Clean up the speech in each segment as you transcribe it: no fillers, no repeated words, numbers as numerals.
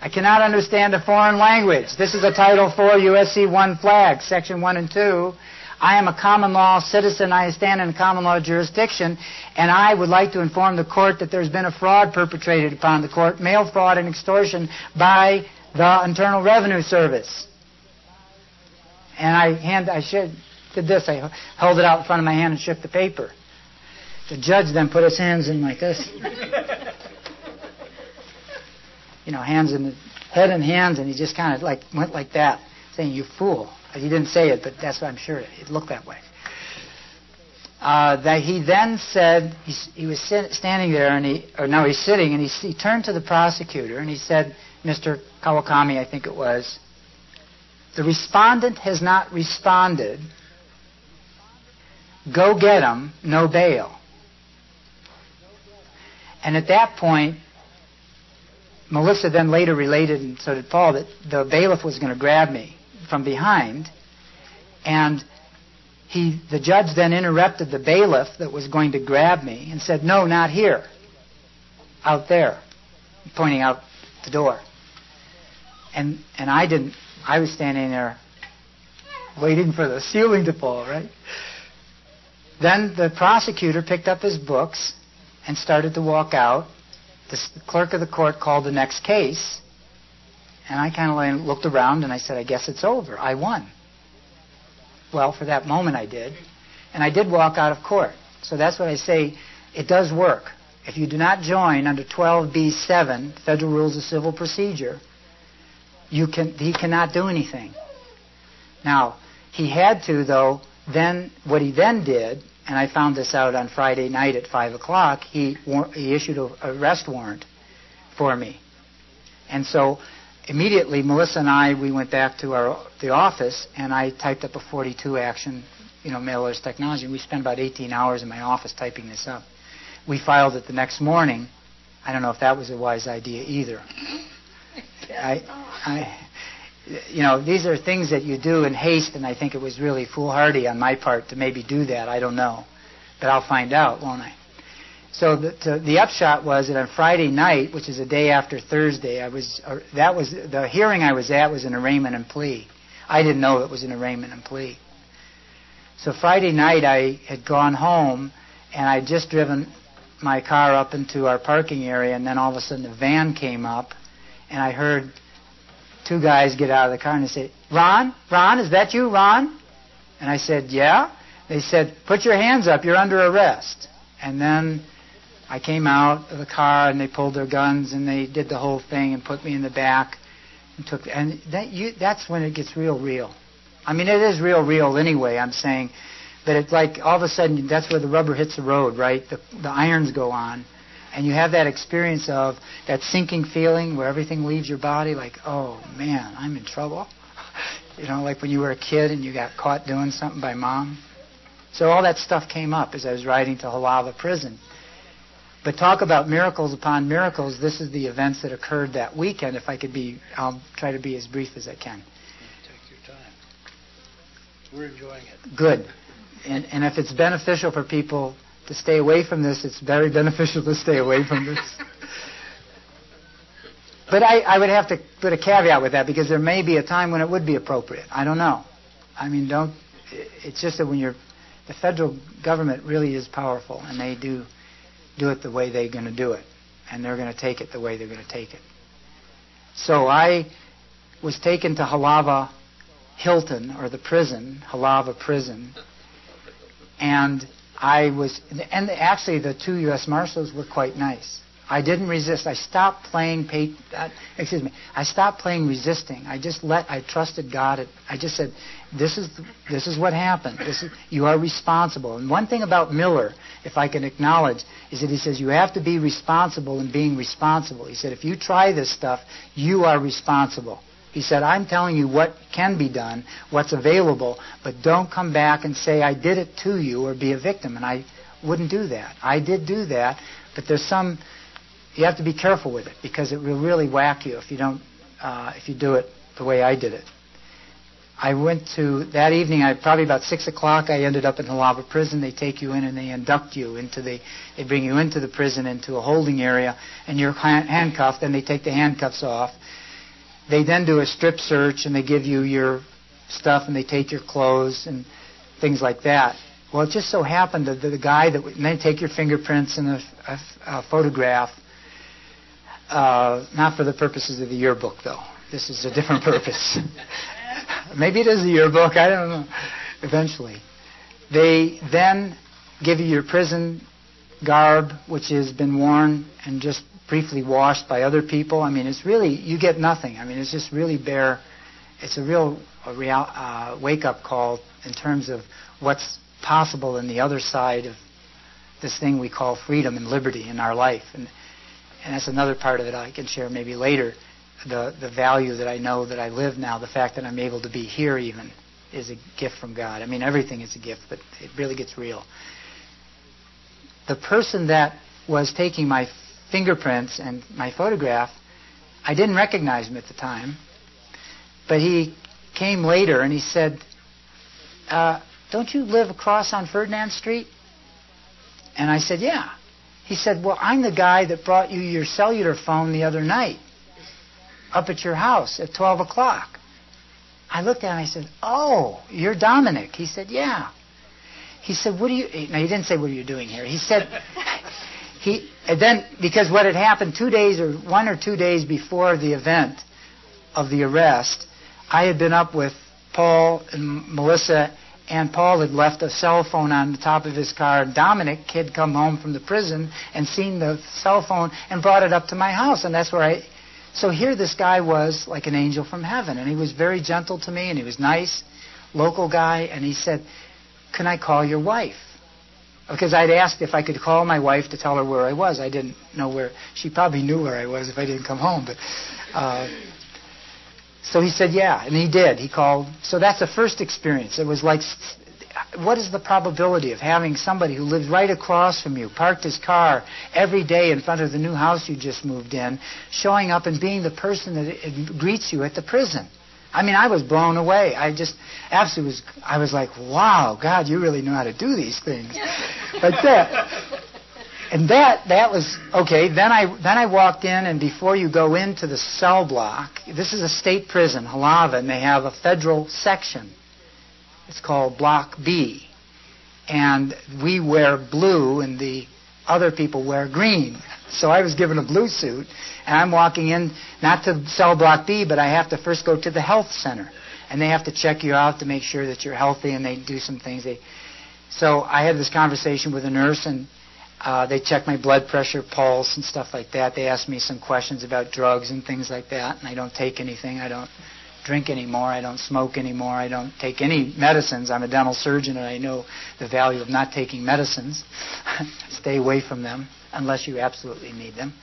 I cannot understand a foreign language. This is a Title IV USC 1 flag, Section 1 and 2. I am a common law citizen. I stand in a common law jurisdiction, and I would like to inform the court that there's been a fraud perpetrated upon the court, mail fraud and extortion by the Internal Revenue Service. And I did this. I held it out in front of my hand and shook the paper. The judge then put his hands in like this. Hands in the head and hands, and he just kind of went like that, saying, "You fool." He didn't say it, but that's what I'm sure it looked that way. That he then said, he was standing there, he's sitting, and he turned to the prosecutor, and he said, Mr. Kawakami, I think it was, "The respondent has not responded. Go get him, no bail." And at that point, Melissa then later related, and so did Paul, that the bailiff was going to grab me from behind, and the judge then interrupted the bailiff that was going to grab me and said, "No, not here, out there," pointing out the door. And I was standing there waiting for the ceiling to fall, right? Then the prosecutor picked up his books and started to walk out. The clerk of the court called the next case, and I kind of looked around and I said, "I guess it's over. I won." Well, for that moment I did. And I did walk out of court. So that's what I say, it does work. If you do not join under 12b-7, Federal Rules of Civil Procedure, he cannot do anything. Now, he had to, though, then, what he then did, and I found this out on Friday night at 5 o'clock, he issued an arrest warrant for me. And so immediately, Melissa and I, we went back to the office, and I typed up a 42 action, mail-order technology. We spent about 18 hours in my office typing this up. We filed it the next morning. I don't know if that was a wise idea either. These are things that you do in haste, and I think it was really foolhardy on my part to maybe do that. I don't know. But I'll find out, won't I? So the upshot was that on Friday night, which is a day after Thursday, the hearing I was at was an arraignment and plea. I didn't know it was an arraignment and plea. So Friday night I had gone home, and I'd just driven my car up into our parking area, and then all of a sudden a van came up, and I heard two guys get out of the car and they say, Ron, is that you, Ron?" And I said, "Yeah." They said, "Put your hands up, you're under arrest." And then I came out of the car, and they pulled their guns, and they did the whole thing and put me in the back and that's when it gets real. I mean, it is real anyway, I'm saying, but it's like all of a sudden that's where the rubber hits the road, right? The irons go on. And you have that experience of that sinking feeling where everything leaves your body, like, oh, man, I'm in trouble. Like when you were a kid and you got caught doing something by mom. So all that stuff came up as I was riding to Halawa prison. But talk about miracles upon miracles. This is the events that occurred that weekend. I'll try to be as brief as I can. Take your time. We're enjoying it. Good. And if it's beneficial for people to stay away from this, it's very beneficial to stay away from this. But I would have to put a caveat with that, because there may be a time when it would be appropriate. I don't know. I mean, it's just that the federal government really is powerful, and they do it the way they're going to do it, and they're going to take it the way they're going to take it. So I was taken to Halawa Hilton, or the prison, Halawa prison, and actually the two U.S. Marshals were quite nice. I didn't resist. I stopped playing resisting. I trusted God. I just said, this is what happened. You are responsible. And one thing about Miller, if I can acknowledge, is that he says you have to be responsible in being responsible. He said, if you try this stuff, you are responsible. He said, I'm telling you what can be done, what's available, but don't come back and say I did it to you or be a victim. And I wouldn't do that. I did do that, but you have to be careful with it, because it will really whack you if you do it the way I did it. I went to, that evening, probably about 6 o'clock, I ended up in Halawa prison. They take you in and they induct you they bring you into the prison, into a holding area, and you're handcuffed, and they take the handcuffs off. they then do a strip search and they give you your stuff and they take your clothes and things like that. Well, it just so happened that the guy and they take your fingerprints and a photograph, not for the purposes of the yearbook, though. This is a different purpose. Maybe it is the yearbook, I don't know, eventually. They then give you your prison garb, which has been worn and just briefly washed by other people. I mean, it's really, you get nothing. I mean, it's just really bare. It's a real wake-up call in terms of what's possible in the other side of this thing we call freedom and liberty in our life. And that's another part of it I can share maybe later. The value that I know that I live now, the fact that I'm able to be here even, is a gift from God. I mean, everything is a gift, but it really gets real. The person that was taking my fingerprints and my photograph, I didn't recognize him at the time, but he came later and he said, don't you live across on Ferdinand Street? And I said, yeah. He said, well, I'm the guy that brought you your cellular phone the other night up at your house at 12 o'clock. I looked at him and I said, oh, you're Dominic. He said, yeah. He said, what are you... No, he didn't say, what are you doing here? He said... And then, because what had happened 2 days or 1 or 2 days before the event of the arrest, I had been up with Paul and Melissa, and Paul had left a cell phone on the top of his car. Dominic had come home from the prison and seen the cell phone and brought it up to my house, and that's where I... So here this guy was like an angel from heaven, and he was very gentle to me, and he was nice, local guy, and he said, can I call your wife? Because I'd asked if I could call my wife to tell her where I was. I didn't know where. She probably knew where I was if I didn't come home. But so he said, yeah, and he did. He called. So that's the first experience. It was like, what is the probability of having somebody who lives right across from you, parked his car every day in front of the new house you just moved in, showing up and being the person that greets you at the prison? I mean, I was blown away. I was like, wow, God, you really know how to do these things. Like that. And that was, okay, then I walked in, and before you go into the cell block, this is a state prison, Halava, and they have a federal section. It's called Block B. And we wear blue, and the other people wear green. So I was given a blue suit, and I'm walking in, not to cell block B, but I have to first go to the health center. And they have to check you out to make sure that you're healthy, and they do some things. So I had this conversation with a nurse, and they checked my blood pressure, pulse, and stuff like that. They asked me some questions about drugs and things like that, and I don't take anything. I don't drink anymore. I don't smoke anymore. I don't take any medicines. I'm a dental surgeon, and I know the value of not taking medicines. Stay away from them unless you absolutely need them.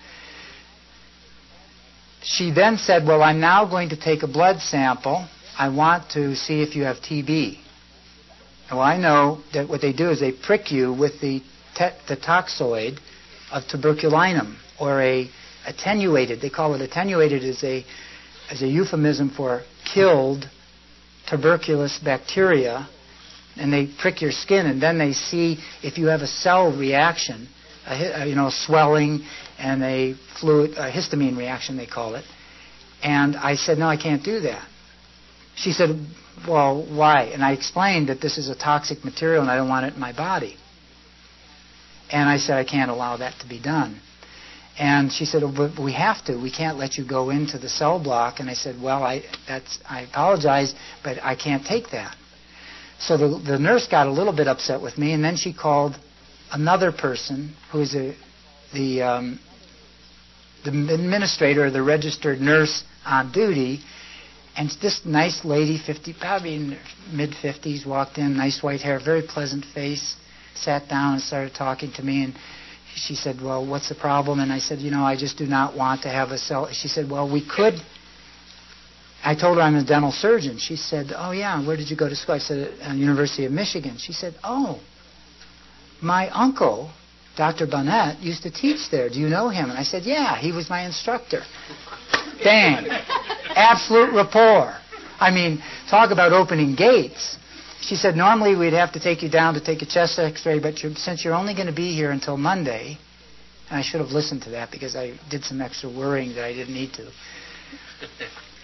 She then said, well, I'm now going to take a blood sample. I want to see if you have TB. Well, I know that what they do is they prick you with the toxoid of tuberculinum, or a attenuated, they call it attenuated as a euphemism for killed tuberculous bacteria, and they prick your skin, and then they see if you have a cell reaction, swelling, and a histamine reaction, they call it. And I said, no, I can't do that. She said, well, why? And I explained that this is a toxic material and I don't want it in my body. And I said, I can't allow that to be done. And she said, oh, but we have to. We can't let you go into the cell block. And I said, well, I apologize, but I can't take that. So the nurse got a little bit upset with me, and then she called another person who is the administrator, the registered nurse on duty, and this nice lady, probably in mid-50s, walked in, nice white hair, very pleasant face, sat down and started talking to me, and she said, well, what's the problem? And I said, I just do not want to have a cell. She said, well, we could. I told her I'm a dental surgeon. She said, oh, yeah, where did you go to school? I said, at the University of Michigan. She said, oh, my uncle, Dr. Bonnet, used to teach there. Do you know him? And I said, yeah, he was my instructor. Dang. Absolute rapport. I mean, talk about opening gates. She said, normally we'd have to take you down to take a chest x-ray, but since you're only going to be here until Monday, and I should have listened to that because I did some extra worrying that I didn't need to.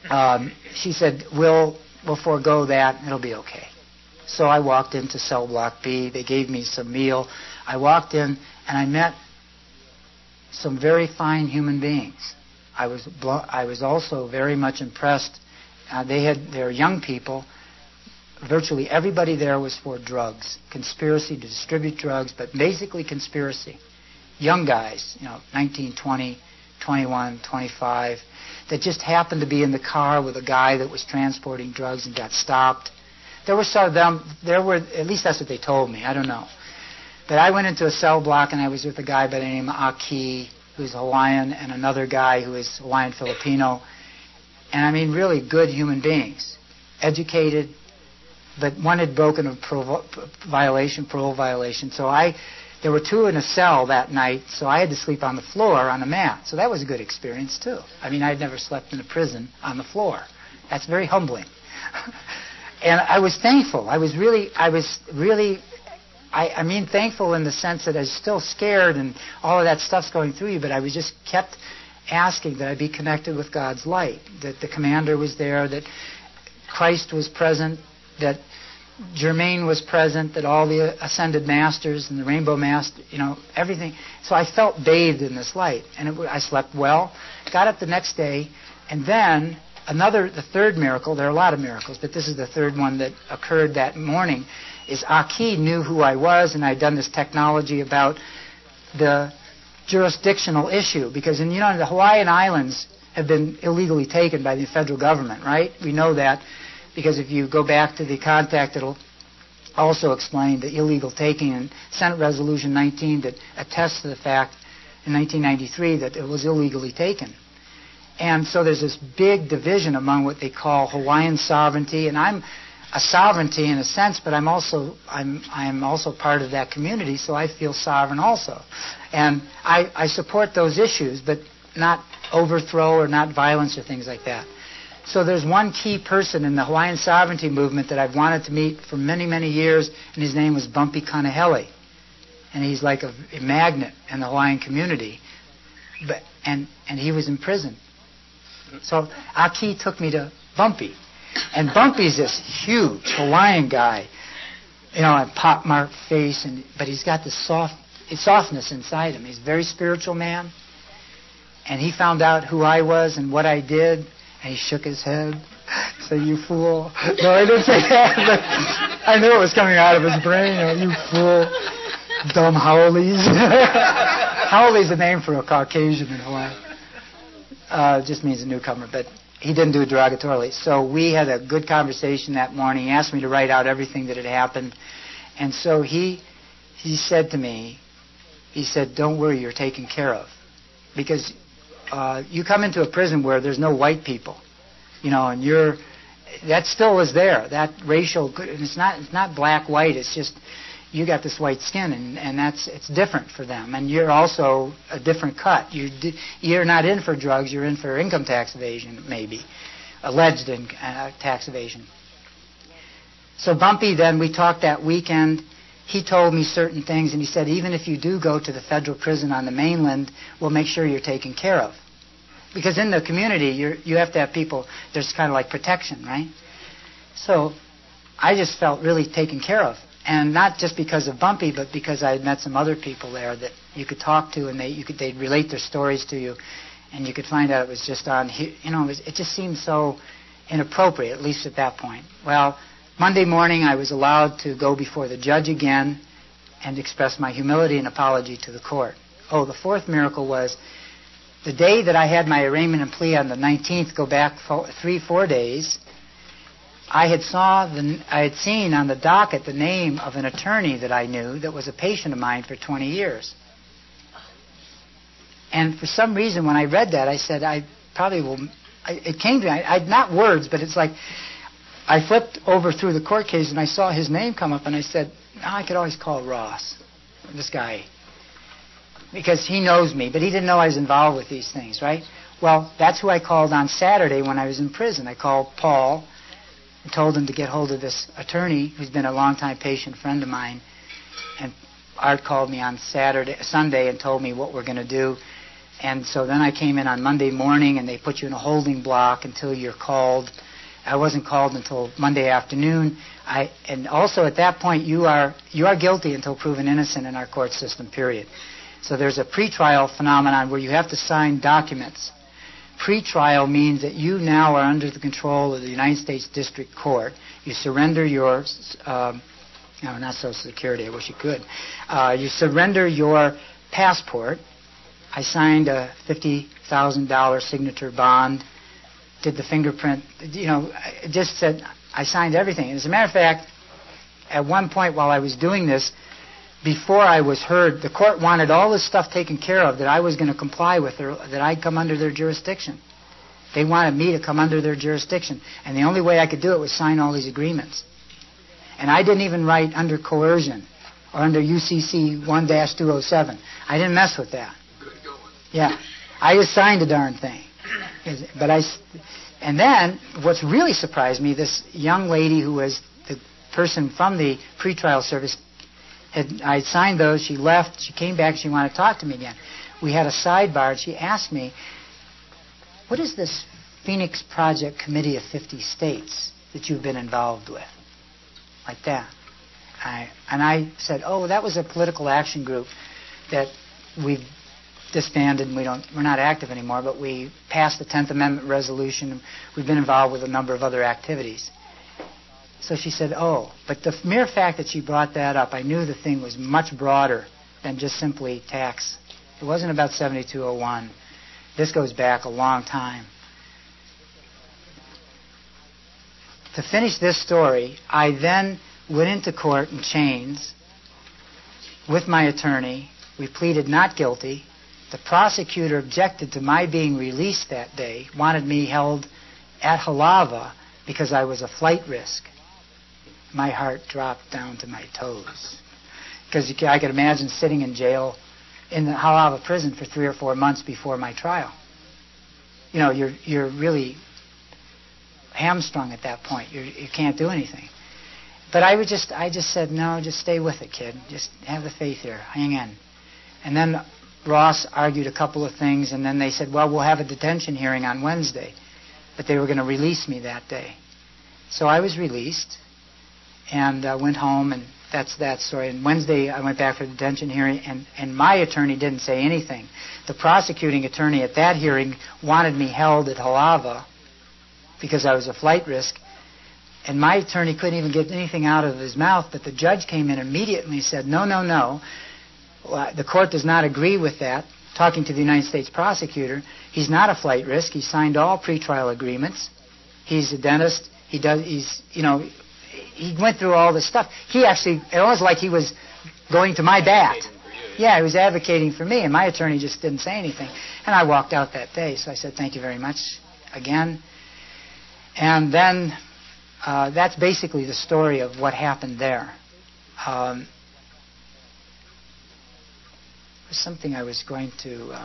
she said, we'll forego that. It'll be okay. So I walked into cell block B. They gave me some meal. I walked in, and I met some very fine human beings. I was also very much impressed. They were young people. Virtually everybody there was for drugs, conspiracy to distribute drugs, but basically conspiracy. Young guys, 19, 20, 21, 25, that just happened to be in the car with a guy that was transporting drugs and got stopped. There were some of them, at least that's what they told me, I don't know. But I went into a cell block and I was with a guy by the name of Aki, who's Hawaiian, and another guy who is Hawaiian Filipino. And I mean, really good human beings, educated, but one had broken a parole violation. So there were two in a cell that night, so I had to sleep on the floor on a mat. So that was a good experience too. I mean, I'd never slept in a prison on the floor. That's very humbling. And I was thankful. I was really, thankful in the sense that I was still scared and all of that stuff's going through you, but I was just kept asking that I be connected with God's light, that the commander was there, that Christ was present, that Germain was present, that all the ascended masters and the rainbow master, everything. So I felt bathed in this light, and I slept well. Got up the next day, and then the third miracle. There are a lot of miracles, but this is the third one that occurred that morning. Is Aki knew who I was, and I'd done this technology about the jurisdictional issue, because the Hawaiian Islands have been illegally taken by the federal government, right? We know that. Because if you go back to the contact, it'll also explain the illegal taking in Senate Resolution 19 that attests to the fact in 1993 that it was illegally taken. And so there's this big division among what they call Hawaiian sovereignty, and I'm a sovereignty in a sense, but I'm also part of that community, so I feel sovereign also. And I support those issues, but not overthrow or not violence or things like that. So there's one key person in the Hawaiian sovereignty movement that I've wanted to meet for many, many years, and his name was Bumpy Kanahele. And he's like a magnet in the Hawaiian community. And he was in prison. So Aki took me to Bumpy. And Bumpy's this huge Hawaiian guy, a pockmarked face, but he's got this softness inside him. He's a very spiritual man. And he found out who I was and what I did. And he shook his head, said, "You fool." No, I didn't say that, but I knew it was coming out of his brain. "You fool, dumb Howleys." Howley's a name for a Caucasian in Hawaii. It just means a newcomer, but he didn't do it derogatorily. So we had a good conversation that morning. He asked me to write out everything that had happened. And so he said to me, he said, "Don't worry, you're taken care of." Because you come into a prison where there's no white people, and that still is there. That racial, it's not black white. It's just you got this white skin, and it's different for them. And you're also a different cut. You're not in for drugs. You're in for income tax evasion, maybe alleged tax evasion. So Bumpy, then we talked that weekend. He told me certain things, and he said, even if you do go to the federal prison on the mainland, we'll make sure you're taken care of. Because in the community, you have to have people, there's kind of like protection, right? So I just felt really taken care of. And not just because of Bumpy, but because I had met some other people there that you could talk to, and they'd relate their stories to you, and you could find out it was just it just seemed so inappropriate, at least at that point. Well, Monday morning, I was allowed to go before the judge again and express my humility and apology to the court. Oh, the fourth miracle was the day that I had my arraignment and plea on the 19th, go back 3-4 days, I had seen on the docket the name of an attorney that I knew that was a patient of mine for 20 years. And for some reason, when I read that, I said, I probably will... It came to me, not words, but it's like... I flipped over through the court case and I saw his name come up, and I said, I could always call Ross, this guy, because he knows me, but he didn't know I was involved with these things, right? Well, that's who I called on Saturday when I was in prison. I called Paul and told him to get hold of this attorney who's been a longtime patient friend of mine, and Art called me on Sunday and told me what we're going to do. And so then I came in on Monday morning, and they put you in a holding block until you're called. I wasn't called until Monday afternoon. And also at that point, you are guilty until proven innocent in our court system, period. So there's a pretrial phenomenon where you have to sign documents. Pretrial means that you now are under the control of the United States District Court. You surrender your, not Social Security, I wish you could. You surrender your passport. I signed a $50,000 signature bond, did the fingerprint, it just said, I signed everything. As a matter of fact, at one point while I was doing this, before I was heard, the court wanted all this stuff taken care of that I was going to comply with, or that I'd come under their jurisdiction. They wanted me to come under their jurisdiction. And the only way I could do it was sign all these agreements. And I didn't even write under coercion or under UCC 1-207. I didn't mess with that. Good going. Yeah. I just signed the darn thing. And then, what's really surprised me, this young lady who was the person from the pretrial service, I signed those, she left, she came back, she wanted to talk to me again. We had a sidebar, and she asked me, what is this Phoenix Project Committee of 50 States that you've been involved with? Like that. And I said, that was a political action group that we've disbanded, and we're not active anymore, but we passed the 10th Amendment resolution. We've been involved with a number of other activities. So she said, but the mere fact that she brought that up, I knew the thing was much broader than just simply tax. It wasn't about 7201. This goes back a long time. To finish this story, I then went into court in chains with my attorney. We pleaded not guilty. The prosecutor objected to my being released that day, wanted me held at Halava because I was a flight risk. My heart dropped down to my toes. Because I could imagine sitting in jail in the Halava prison for 3 or 4 months before my trial. You're really hamstrung at that point. You can't do anything. But I just said, no, just stay with it, kid. Just have the faith here. Hang in. And then Ross argued a couple of things, and then they said, well, we'll have a detention hearing on Wednesday. But they were going to release me that day. So I was released and went home, and that's that story. And Wednesday I went back for the detention hearing, and my attorney didn't say anything. The prosecuting attorney at that hearing wanted me held at Halava because I was a flight risk. And my attorney couldn't even get anything out of his mouth, but the judge came in immediately and said, no. The court does not agree with that. Talking to the United States prosecutor, he's not a flight risk. He signed all pretrial agreements. He's a dentist. He went through all this stuff. It was like he was going to my bat. Yeah, he was advocating for me, and my attorney just didn't say anything. And I walked out that day, so I said, thank you very much again. And then that's basically the story of what happened there. There's something I was going to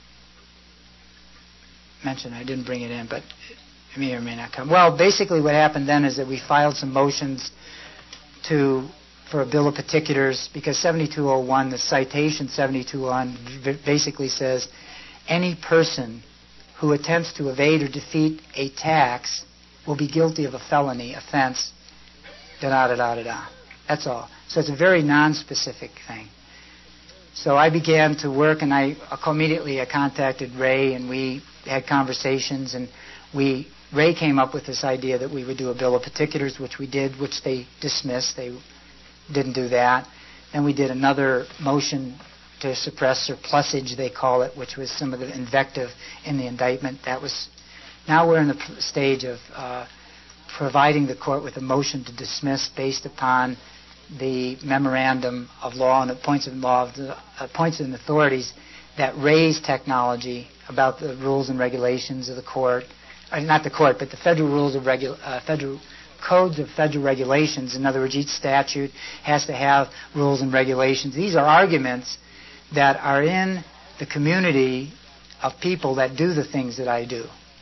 mention. I didn't bring it in, but it may or may not come. Well, basically what happened then is that we filed some motions for a bill of particulars, because 7201, the citation 7201, basically says any person who attempts to evade or defeat a tax will be guilty of a felony offense, da-da-da-da-da-da. That's all. So it's a very non-specific thing. So I began to work, and immediately I contacted Ray, and we had conversations, and Ray came up with this idea that we would do a bill of particulars, which we did, which they dismissed. They didn't do that. Then we did another motion to suppress surplusage, they call it, which was some of the invective in the indictment. Now we're in the stage of providing the court with a motion to dismiss based upon the memorandum of law and appoints and authorities that raise technology about the rules and regulations of the court, not the court, but the federal rules of federal codes of federal regulations. In other words, each statute has to have rules and regulations. These are arguments that are in the community of people that do the things that I do.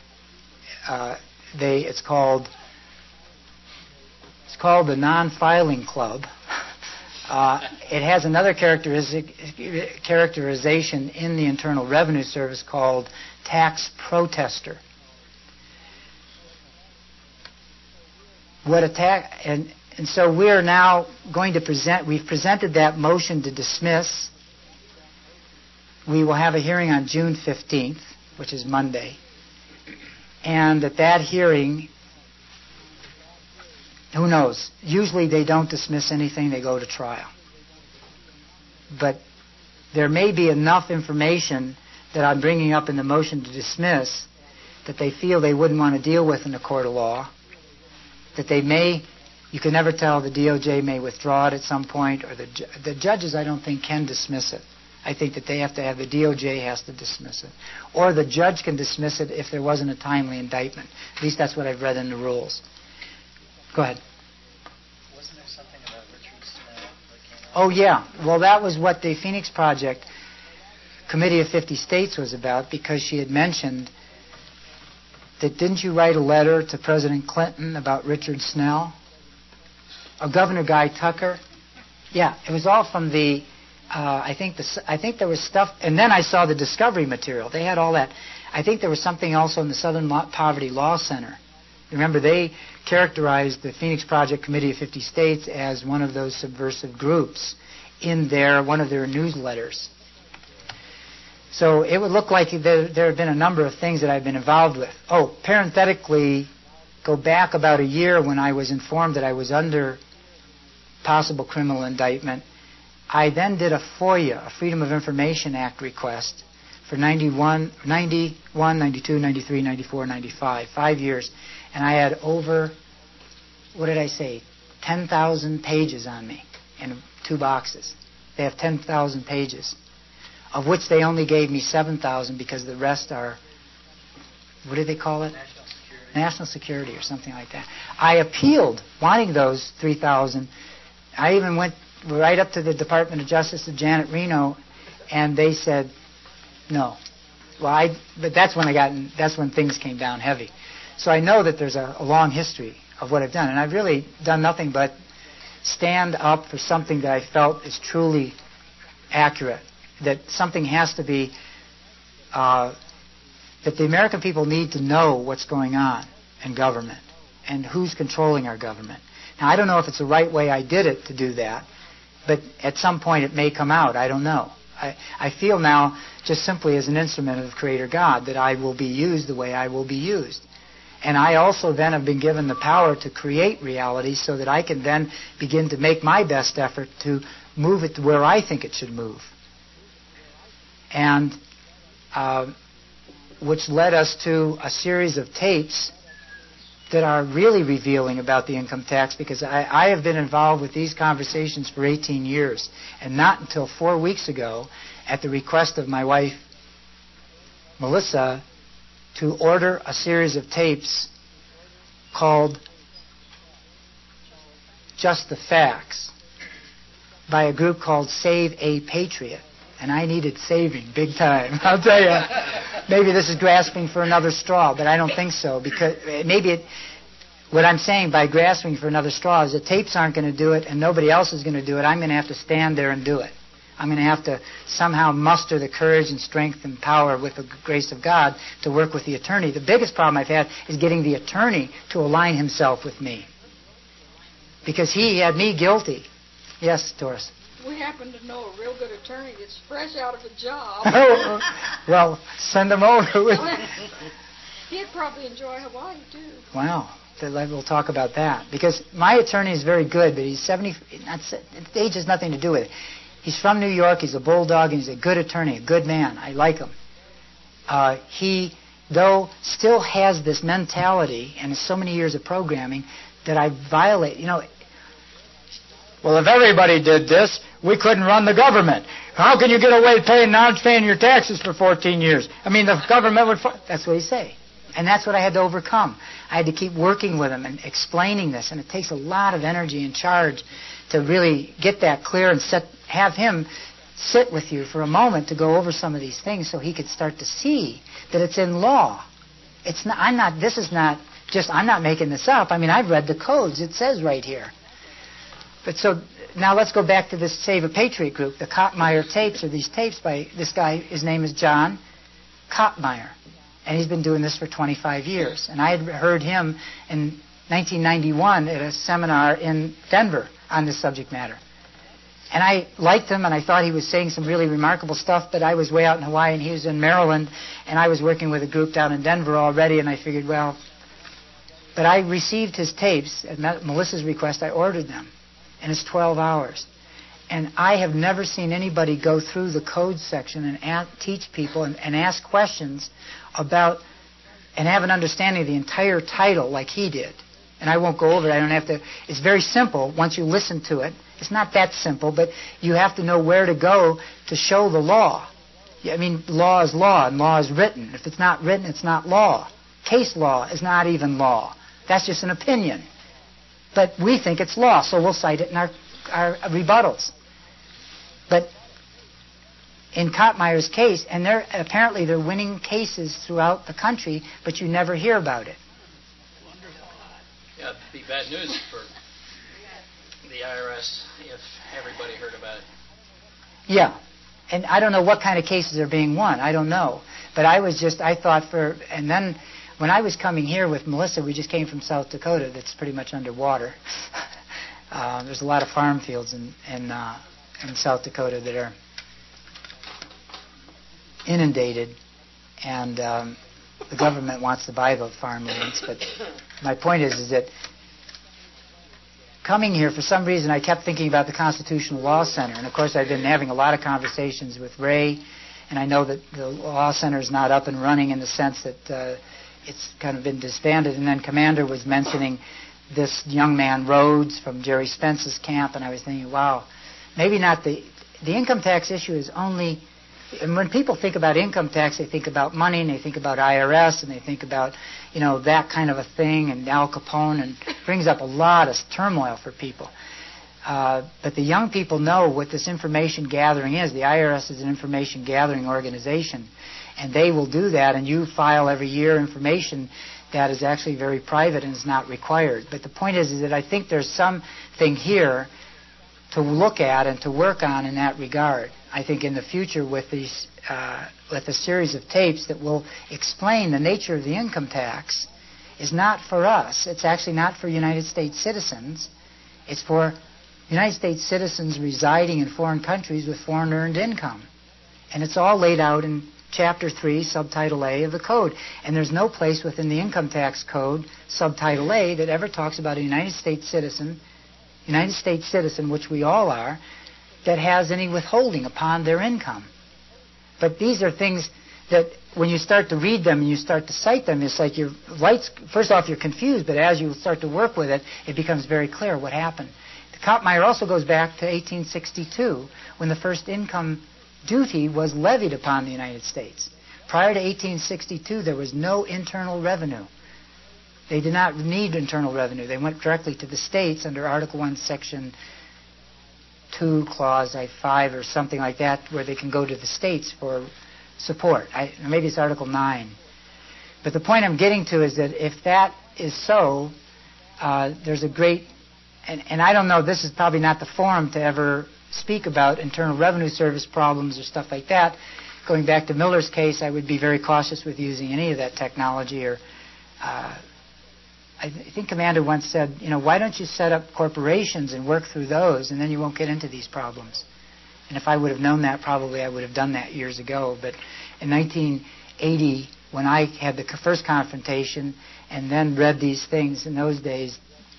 It's called the Non-Filing Club, It has another characterization in the Internal Revenue Service called tax protester. And so we are now going to we've presented that motion to dismiss. We will have a hearing on June 15th, which is Monday. And at that hearing, who knows? Usually they don't dismiss anything, they go to trial. But there may be enough information that I'm bringing up in the motion to dismiss that they feel they wouldn't want to deal with in a court of law, that they may, you can never tell, the DOJ may withdraw it at some point, or the judges I don't think can dismiss it. I think that they have to have, the DOJ has to dismiss it. Or the judge can dismiss it if there wasn't a timely indictment. At least that's what I've read in the rules. Go ahead. Wasn't there something about Richard Snell that came out? Oh, yeah. Well, that was what the Phoenix Project Committee of 50 States was about, because she had mentioned that, didn't you write a letter to President Clinton about Richard Snell? Or Governor Guy Tucker? Yeah, it was all from the, I think there was stuff, and then I saw the discovery material. They had all that. I think there was something also in the Southern Poverty Law Center. Remember, they characterized the Phoenix Project Committee of 50 States as one of those subversive groups in one of their newsletters. So it would look like there have been a number of things that I've been involved with. Oh, parenthetically, go back about a year when I was informed that I was under possible criminal indictment. I then did a FOIA, a Freedom of Information Act request for 91, 92, 93, 94, 95, 5 years. And I had over, 10,000 pages on me in 2 boxes. They have 10,000 pages, of which they only gave me 7,000 because the rest are, what do they call it? National Security or something like that. I appealed, wanting those 3,000. I even went right up to the Department of Justice, to Janet Reno, and they said no. Well, but that's when things came down heavy. So I know that there's a long history of what I've done, and I've really done nothing but stand up for something that I felt is truly accurate, that something has to be, that the American people need to know what's going on in government and who's controlling our government. Now, I don't know if it's the right way I did it to do that, but at some point it may come out. I don't know. I feel now, just simply as an instrument of Creator God, that I will be used the way I will be used. And I also then have been given the power to create reality so that I can then begin to make my best effort to move it to where I think it should move. And which led us to a series of tapes that are really revealing about the income tax, because I have been involved with these conversations for 18 years, and not until 4 weeks ago, at the request of my wife, Melissa, to order a series of tapes called Just the Facts by a group called Save a Patriot. And I needed saving big time. I'll tell you. Maybe this is grasping for another straw, but I don't think so. Because what I'm saying by grasping for another straw is the tapes aren't going to do it and nobody else is going to do it. I'm going to have to stand there and do it. I'm going to have to somehow muster the courage and strength and power with the grace of God to work with the attorney. The biggest problem I've had is getting the attorney to align himself with me. Because he had me guilty. Yes, Doris? We happen to know a real good attorney that's fresh out of a job. Oh, well, send him over. He'd probably enjoy Hawaii, too. Wow. We'll talk about that. Because my attorney is very good, but he's 70. Age has nothing to do with it. He's from New York. He's a bulldog, and he's a good attorney, a good man. I like him. He, though, still has this mentality, and so many years of programming, that I violate. Well, if everybody did this, we couldn't run the government. How can you get away not paying your taxes for 14 years? I mean, the government would... That's what he say. And that's what I had to overcome. I had to keep working with him and explaining this. And it takes a lot of energy and charge to really get that clear and have him sit with you for a moment to go over some of these things so he could start to see that it's in law. I'm not making this up. I mean, I've read the codes. It says right here. But so now let's go back to this Save a Patriot group. The Kottmeyer tapes are these tapes by this guy. His name is John Kottmeyer, and he's been doing this for 25 years. And I had heard him in 1991 at a seminar in Denver on this subject matter. And I liked him, and I thought he was saying some really remarkable stuff, but I was way out in Hawaii, and he was in Maryland, and I was working with a group down in Denver already, and I figured, well... But I received his tapes, at Melissa's request, I ordered them, and it's 12 hours. And I have never seen anybody go through the code section and teach people and ask questions about, and have an understanding of the entire title like he did. And I won't go over it. I don't have to. It's very simple once you listen to it. It's not that simple, but you have to know where to go to show the law. I mean, law is law, and law is written. If it's not written, it's not law. Case law is not even law. That's just an opinion. But we think it's law, so we'll cite it in our rebuttals. But in Kottmeyer's case, and apparently they're winning cases throughout the country, but you never hear about it. Yeah, it'd be bad news for the IRS if everybody heard about it. Yeah. And I don't know what kind of cases are being won. I don't know. But and then when I was coming here with Melissa, we just came from South Dakota that's pretty much underwater. There's a lot of farm fields in South Dakota that are inundated, and the government wants to buy those farmlands. But my point is that coming here, for some reason, I kept thinking about the Constitutional Law Center. And, of course, I've been having a lot of conversations with Ray, and I know that the Law Center is not up and running in the sense that it's kind of been disbanded. And then Commander was mentioning this young man, Rhodes, from Jerry Spence's camp, and I was thinking, wow, maybe not the income tax issue is only... And when people think about income tax, they think about money, and they think about IRS, and they think about, that kind of a thing, and Al Capone, and it brings up a lot of turmoil for people. But the young people know what this information gathering is. The IRS is an information gathering organization, and they will do that, and you file every year information that is actually very private and is not required. But the point is that I think there's something here to look at and to work on in that regard. I think in the future with a series of tapes that will explain the nature of the income tax is not for us. It's actually not for United States citizens. It's for United States citizens residing in foreign countries with foreign earned income. And it's all laid out in Chapter 3, Subtitle A of the Code. And there's no place within the Income Tax Code, Subtitle A, that ever talks about a United States citizen, which we all are, that has any withholding upon their income. But these are things that when you start to read them and you start to cite them, it's like your lights, first off you're confused, but as you start to work with it, it becomes very clear what happened. The Kottmeyer also goes back to 1862 when the first income duty was levied upon the United States. Prior to 1862 there was no internal revenue. They did not need internal revenue. They went directly to the states under Article 1, Section 2, Clause 5 or something like that, where they can go to the states for support. Maybe it's Article 9. But the point I'm getting to is that if that is so, there's a great... And I don't know, this is probably not the forum to ever speak about Internal Revenue Service problems or stuff like that. Going back to Miller's case, I would be very cautious with using any of that technology. Or I think Commander once said, why don't you set up corporations and work through those, and then you won't get into these problems. And if I would have known that, probably I would have done that years ago. But in 1980, when I had the first confrontation and then read these things in those days,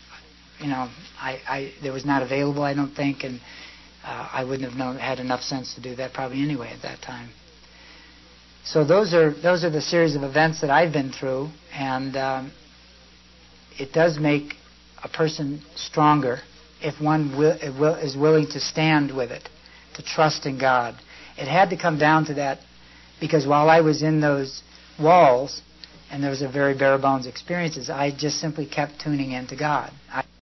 there was not available, I don't think, and I wouldn't have had enough sense to do that probably anyway at that time. So those are the series of events that I've been through, and it does make a person stronger if one is willing to stand with it, to trust in God. It had to come down to that because while I was in those walls, and there was a very bare bones experiences, I just simply kept tuning into God.